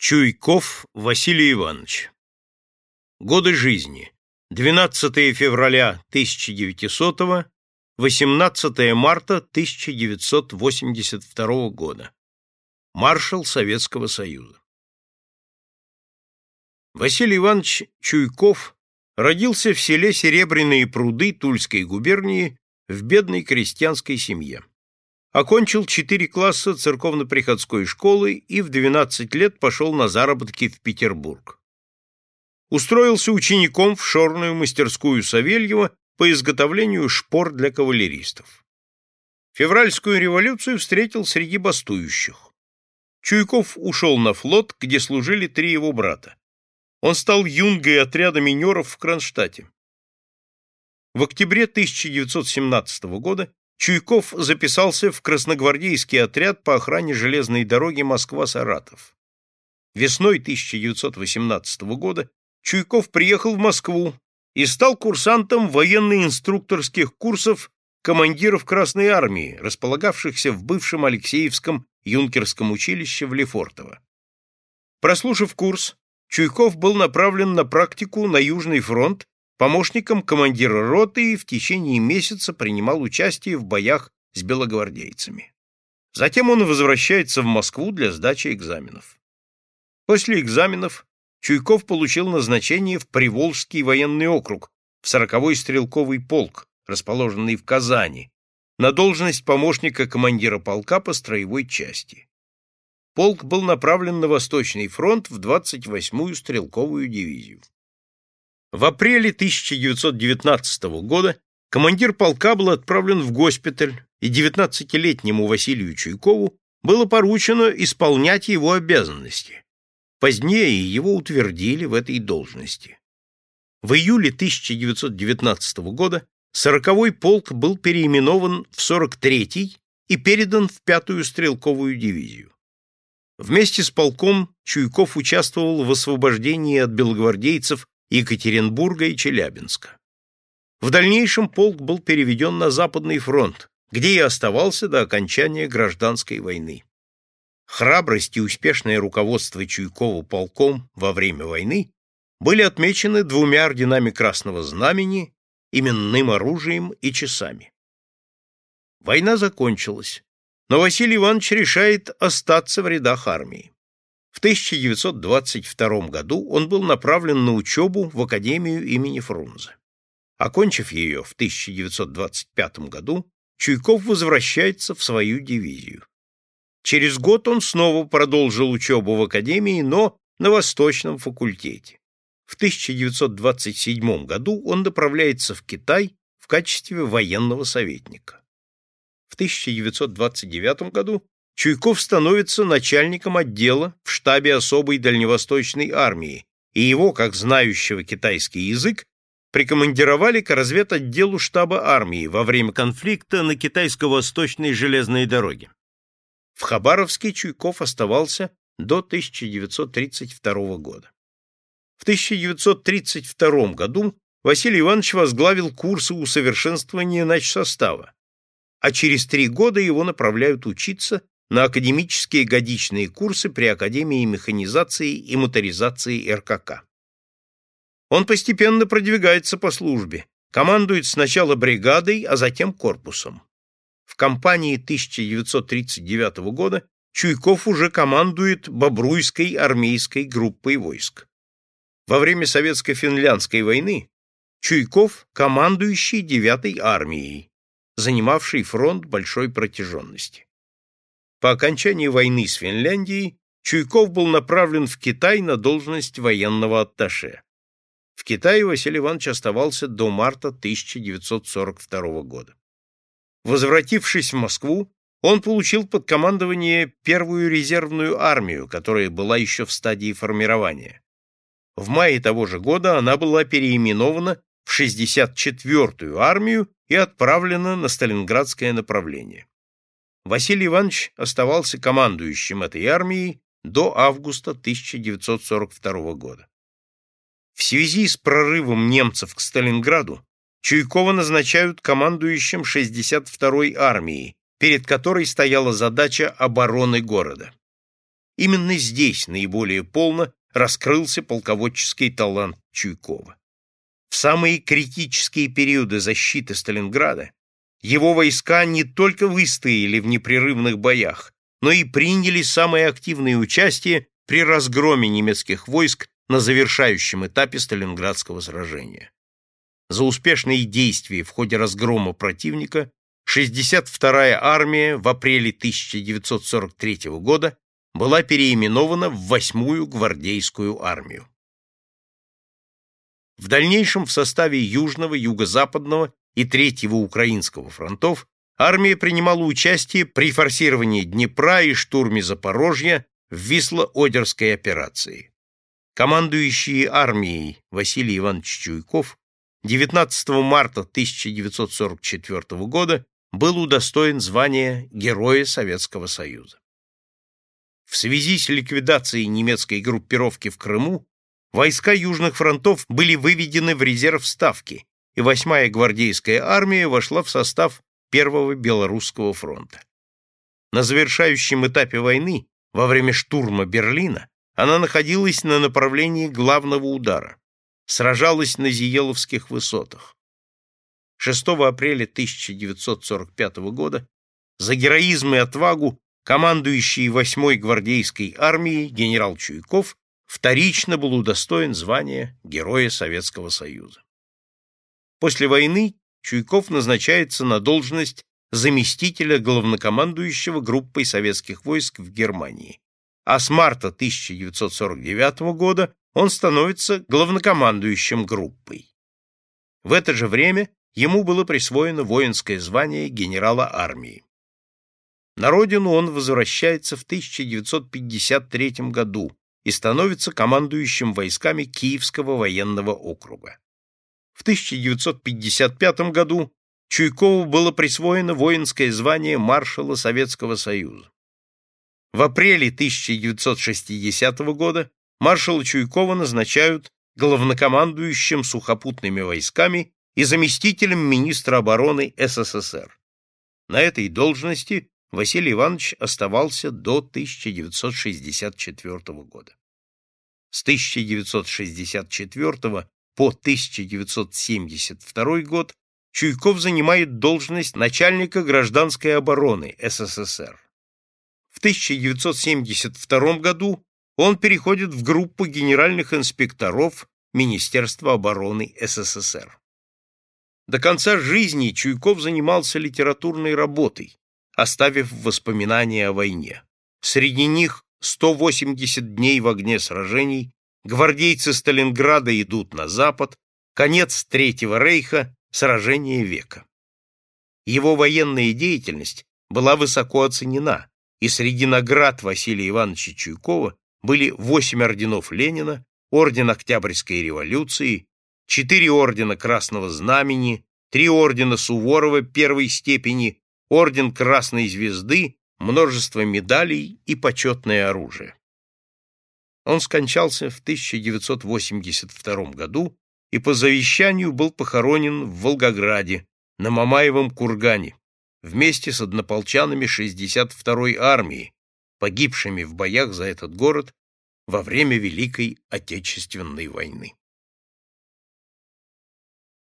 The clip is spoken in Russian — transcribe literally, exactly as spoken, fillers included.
Чуйков Василий Иванович. Годы жизни: двенадцатое февраля тысяча девятисотого, восемнадцатое марта тысяча девятьсот восемьдесят второго года. Маршал Советского Союза. Василий Иванович Чуйков родился в селе Серебряные Пруды Тульской губернии в бедной крестьянской семье. Окончил четыре класса церковно-приходской школы и в двенадцать лет пошел на заработки в Петербург. Устроился учеником в шорную мастерскую Савельева по изготовлению шпор для кавалеристов. Февральскую революцию встретил среди бастующих. Чуйков ушел на флот, где служили три его брата. Он стал юнгой отряда минеров в Кронштадте. В октябре тысяча девятьсот семнадцатого года Чуйков записался в красногвардейский отряд по охране железной дороги Москва-Саратов. Весной тысяча девятьсот восемнадцатого года Чуйков приехал в Москву и стал курсантом военно-инструкторских курсов командиров Красной армии, располагавшихся в бывшем Алексеевском юнкерском училище в Лефортово. Прослушав курс, Чуйков был направлен на практику на Южный фронт помощником командира роты и в течение месяца принимал участие в боях с белогвардейцами. Затем он возвращается в Москву для сдачи экзаменов. После экзаменов Чуйков получил назначение в Приволжский военный округ, в сороковой стрелковый полк, расположенный в Казани, на должность помощника командира полка по строевой части. Полк был направлен на Восточный фронт в двадцать восьмую стрелковую дивизию. В апреле тысяча девятьсот девятнадцатого года командир полка был отправлен в госпиталь, и девятнадцатилетнему Василию Чуйкову было поручено исполнять его обязанности. Позднее его утвердили в этой должности. В июле тысяча девятьсот девятнадцатого года сороковой полк был переименован в сорок третий и передан в пятую стрелковую дивизию. Вместе с полком Чуйков участвовал в освобождении от белогвардейцев Екатеринбурга и Челябинска. В дальнейшем полк был переведен на Западный фронт, где и оставался до окончания гражданской войны. Храбрость и успешное руководство Чуйкова полком во время войны были отмечены двумя орденами Красного Знамени, именным оружием и часами. Война закончилась, но Василий Иванович решает остаться в рядах армии. В тысяча девятьсот двадцать втором году он был направлен на учебу в Академию имени Фрунзе. Окончив ее в тысяча девятьсот двадцать пятом году, Чуйков возвращается в свою дивизию. Через год он снова продолжил учебу в Академии, но на Восточном факультете. В тысяча девятьсот двадцать седьмом году он направляется в Китай в качестве военного советника. В тысяча девятьсот двадцать девятом году Чуйков становится начальником отдела в штабе особой дальневосточной армии, и его, как знающего китайский язык, прикомандировали к разведотделу штаба армии во время конфликта на китайско-восточной железной дороге. В Хабаровске Чуйков оставался до тысяча девятьсот тридцать второго года. В тысяча девятьсот тридцать втором году Василий Иванович возглавил курсы усовершенствования начсостава, а через три года его направляют учиться на академические годичные курсы при Академии механизации и моторизации эр ка ка. Он постепенно продвигается по службе, командует сначала бригадой, а затем корпусом. В кампании тысяча девятьсот тридцать девятого года Чуйков уже командует Бобруйской армейской группой войск. Во время Советско-финляндской войны Чуйков — командующий девятой армией, занимавший фронт большой протяженности. По окончании войны с Финляндией Чуйков был направлен в Китай на должность военного атташе. В Китае Василий Иванович оставался до марта тысяча девятьсот сорок второго года. Возвратившись в Москву, он получил под командование первую резервную армию, которая была еще в стадии формирования. В мае того же года она была переименована в шестьдесят четвёртую армию и отправлена на Сталинградское направление. Василий Иванович оставался командующим этой армией до августа тысяча девятьсот сорок второго года. В связи с прорывом немцев к Сталинграду Чуйкова назначают командующим шестьдесят второй армией, перед которой стояла задача обороны города. Именно здесь наиболее полно раскрылся полководческий талант Чуйкова. В самые критические периоды защиты Сталинграда его войска не только выстояли в непрерывных боях, но и приняли самое активное участие при разгроме немецких войск на завершающем этапе Сталинградского сражения. За успешные действия в ходе разгрома противника шестьдесят вторая армия в апреле тысяча девятьсот сорок третьего года была переименована в восьмую гвардейскую армию. В дальнейшем в составе Южного, Юго-Западного и Третьего Украинского фронтов армия принимала участие при форсировании Днепра и штурме Запорожья в Висло-Одерской операции. Командующий армией Василий Иванович Чуйков девятнадцатого марта тысяча девятьсот сорок четвёртого года был удостоен звания Героя Советского Союза. В связи с ликвидацией немецкой группировки в Крыму войска южных фронтов были выведены в резерв Ставки, и восьмая гвардейская армия вошла в состав Первого Белорусского фронта. На завершающем этапе войны, во время штурма Берлина, она находилась на направлении главного удара, сражалась на Зиеловских высотах. шестого апреля тысяча девятьсот сорок пятого года за героизм и отвагу командующий восьмой гвардейской армией генерал Чуйков вторично был удостоен звания Героя Советского Союза. После войны Чуйков назначается на должность заместителя главнокомандующего группой советских войск в Германии, а с марта тысяча девятьсот сорок девятого года он становится главнокомандующим группой. В это же время ему было присвоено воинское звание генерала армии. На родину он возвращается в тысяча девятьсот пятьдесят третьем году и становится командующим войсками Киевского военного округа. В тысяча девятьсот пятьдесят пятом году Чуйкову было присвоено воинское звание маршала Советского Союза. В апреле тысяча девятьсот шестидесятого года маршала Чуйкова назначают главнокомандующим сухопутными войсками и заместителем министра обороны СССР. На этой должности Василий Иванович оставался до тысяча девятьсот шестьдесят четвёртого года. С тысяча девятьсот шестьдесят четвёртого по тысяча девятьсот семьдесят второй год Чуйков занимает должность начальника гражданской обороны СССР. В тысяча девятьсот семьдесят втором году он переходит в группу генеральных инспекторов Министерства обороны СССР. До конца жизни Чуйков занимался литературной работой, оставив воспоминания о войне. Среди них сто восемьдесят дней в огне сражений, гвардейцы Сталинграда идут на запад, конец Третьего рейха, сражение века. Его военная деятельность была высоко оценена, и среди наград Василия Ивановича Чуйкова были восемь орденов Ленина, орден Октябрьской революции, четыре ордена Красного Знамени, три ордена Суворова первой степени, орден Красной Звезды, множество медалей и почетное оружие. Он скончался в тысяча девятьсот восемьдесят втором году и по завещанию был похоронен в Волгограде, на Мамаевом кургане, вместе с однополчанами шестьдесят второй армии, погибшими в боях за этот город во время Великой Отечественной войны.